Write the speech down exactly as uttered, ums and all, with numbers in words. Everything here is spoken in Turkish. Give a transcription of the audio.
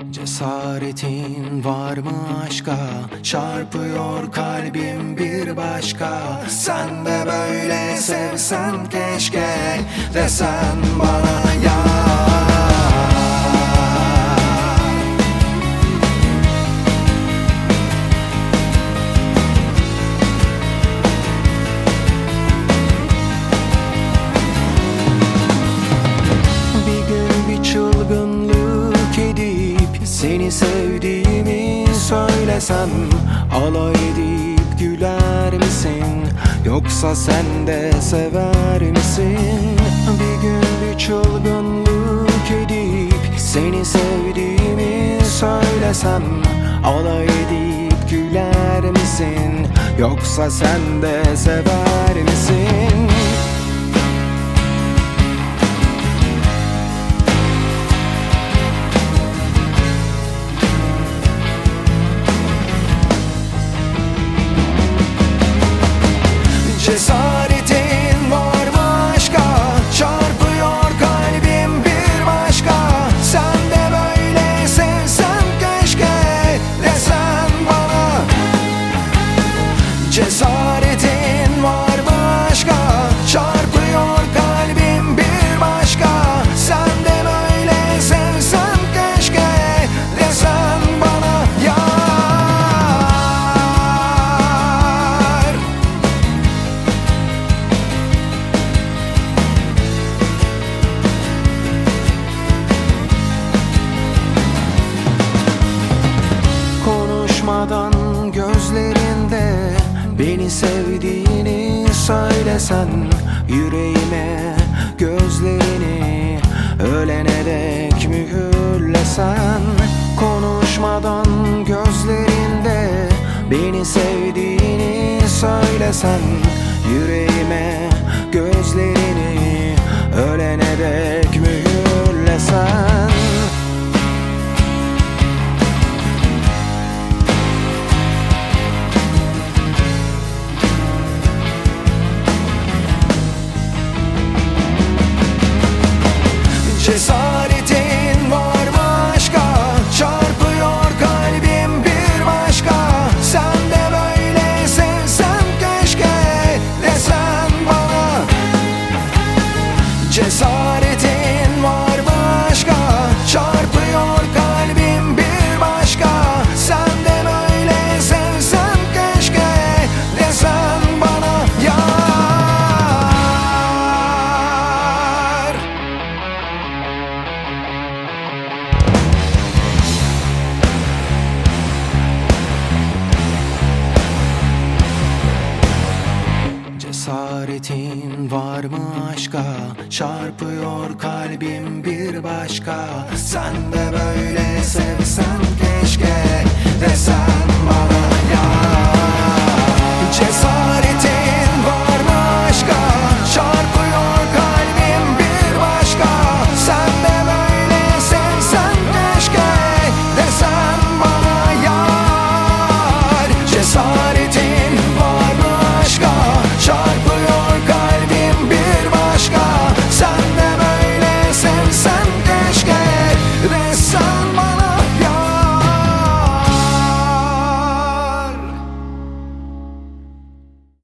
Cesaretin var mı aşka? Çarpıyor kalbim bir başka. Sen de böyle sevsen keşke, desen bana ya. Seni sevdiğimi söylesem, alay edip güler misin? Yoksa sen de sever misin? Bir gün bir çılgınlık edip seni sevdiğimi söylesem, alay edip güler misin? Yoksa sen de sever misin? Cesaretin var mı aşka? Çarpıyor kalbim bir başka. Sen de böyle sevsen keşke, desen bana. Cesaretin var mı aşka? Çarpıyor kalbim bir başka. Sen de böyle sevsen keşke, desen bana ya. Konuşmadan gözlerinde beni sevdiğini söylesen, yüreğime gözlerini ölene dek mühürlesen. Konuşmadan gözlerinde beni sevdiğini söylesen, yüreğime gözlerini ölene dek mühürlesen. Cesaretin var mı aşka? Çarpıyor kalbim bir başka. Sen de böyle sevsen keşke, desen bana. Cesaretin var mı aşka? Çarpıyor kalbim bir başka. Sen de böyle sevsen keşke, desen bana ya. Cesaretin var mı aşka? Çarpıyor kalbim bir başka. Sen de böyle sevsen keşke, desen bana ya.